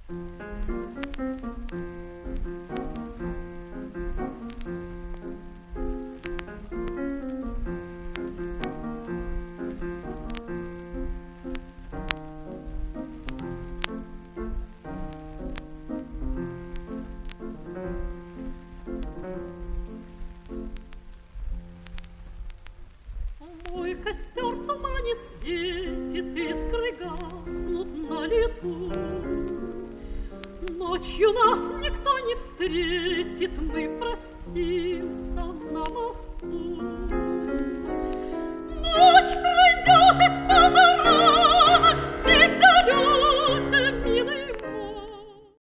Мой костер в тумане светит, искры гаснут на лету. Ночью нас никто не встретит, мы простим.